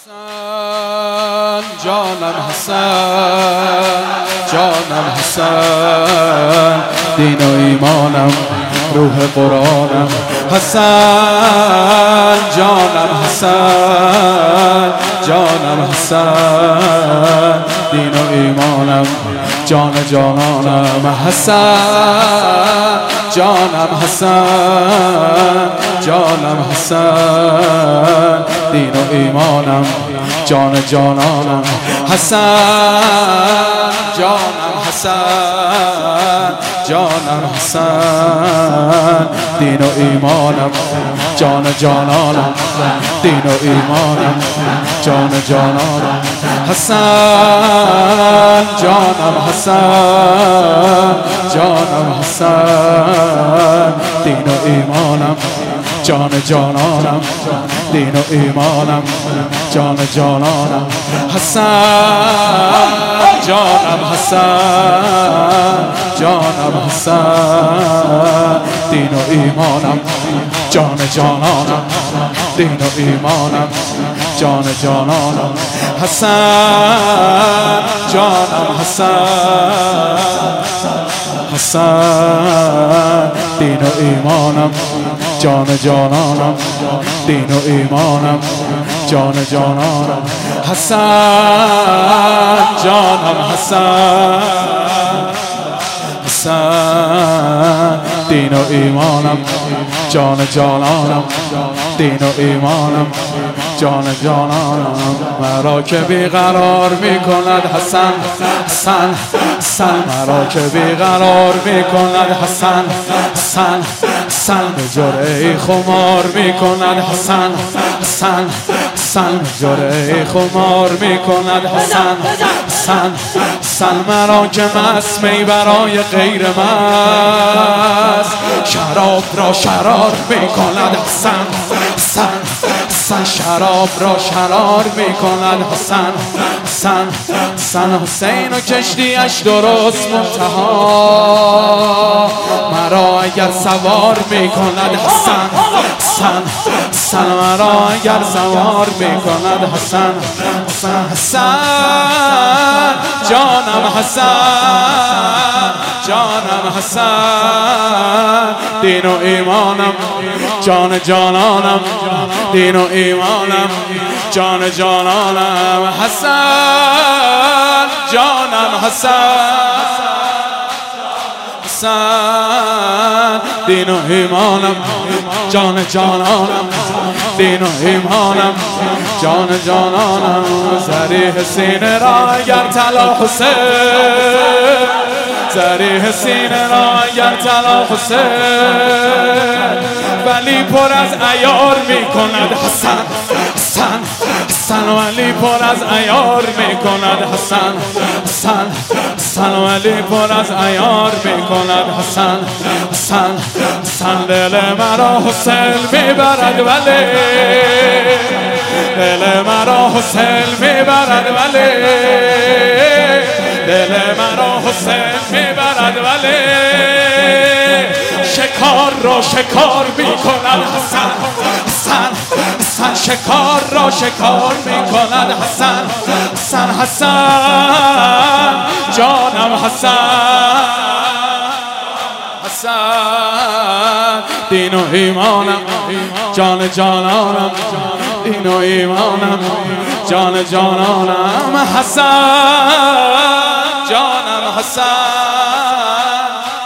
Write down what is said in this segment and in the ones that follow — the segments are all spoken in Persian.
حسن جانم حسن جانم حسن دین و ایمانم روح قرآنم حسن جانم حسن جانم حسن دین و ایمانم جان جانانم حسن جانم حسن جانم حسن دین و ایمانم جان جانانم حسن جانم حسن جانم حسن دین و ایمانم جان جانانم دین و ایمانم جان جانانم حسن جانم حسن جانم حسن دین و ایمانم جان جانانم دین و ایمانم جان جانانم حسن جانم حسن جانم حسن دین و ایمانم جان جانانم دین و ایمانم جان جانانم حسن جانم حسن حسن دین و ایمانم جان جانانم دین و ایمانم جان جانانم حسن جانم حسن حسن دین و ایمانم جان جانانم دین و ایمانم جان جانانم مرا که بیقرار میکند حسن حسن حسن مرا که بیقرار میکند حسن حسن حسن به جرعه خمار میکند حسن حسن حسن به جرعه خمار میکند حسن حسن حسن مرا که مست می برای غیر مست شراب را شرار میکند حسن حسن حسن شراب را شرار میکند حسن حسن حسن حسین و کشتیش درست منتها مرا اگر سوار میکند حسن حسن حسن مرا اگر سوار میکند حسن حسن حسن جانم حسن جانم حسن دین و ایمانم جان جانانم دین و ایمانم جان جانانم حسن جانم حسن حسن دین و ایمانم جان جانانم دین و ایمانم جان جانانم زریح سینه را اگر طلا حسین زریح سینه را اگر طلا حسین ولی پر از عیار میکند حسن حسن حسن ولی پر از عیار میکند حسن حسن حسن ولی پر از عیار میکند حسن حسن حسن دل مرا حسین میبرد ولی دل مرا حسین میبرد ولی دل مرا حسین میبرد ولی شکار را شکار میکند حسن حسن حسن شکار را شکار میکند حسن حسن حسن جانم حسن حسن دین و ایمانم جان جانانم دین و ایمانم جان جانانم حسن جانم حسن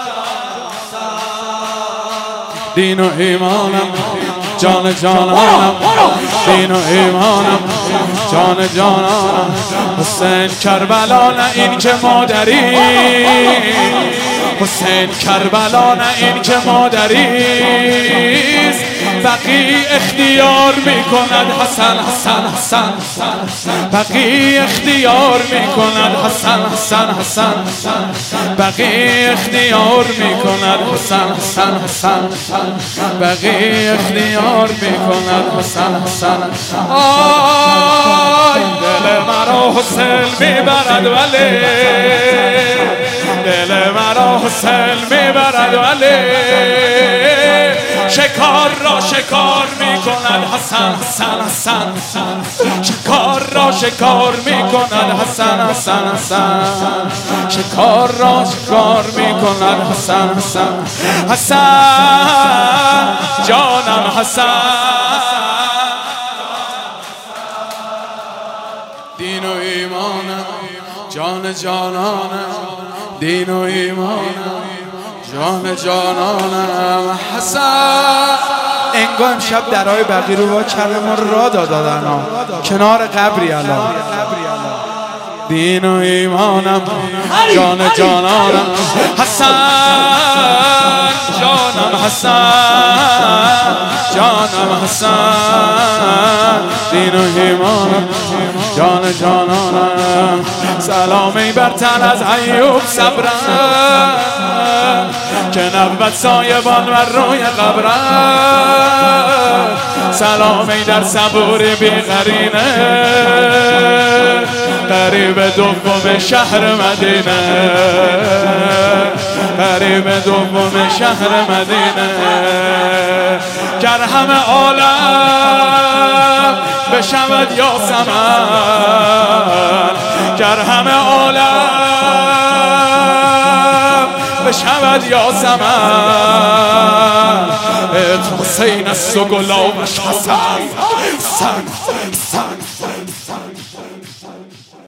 دین و ایمانم جان جانانم دین و ایمانم جان جانانم حسین کربلا نه این که مادری حسین کربلا نه این که مادریست بقی اختیار میکند حسن حسن حسن بقی اختیار میکند حسن حسن حسن بقی اختیار میکند حسن حسن حسن بقی اختیار میکند حسن حسن آی دل مرا حسین میبرد ولی دل مرا حسین میبرد ولی شکار را شکار میکند حسن حسن حسن شکار شکار میکند حسن حسن حسن شکار را شکار میکند حسن حسن حسن جانم حسن دین و ایمانم جان جانانم دین و ایمانم جان جانانم حسن. انگار امشب درهای بقی رو وا کرده ما را دادن کنار قبری الان. دین و ایمانم جان جانانم حسن جانم حسن جانم حسن دین و ایمانم جان جانانم. سلامی بر تن از ایوب صبرم که نبود سایبان بر روی قبرم. سلامی در صبوری بی قرینه قریب دوم شهر مدینه قریب دوم شهر مدینه. گر همه عالم بشود یاسمن گر همه عالم بشود یاسمن ات حسین است و گلابش حسن.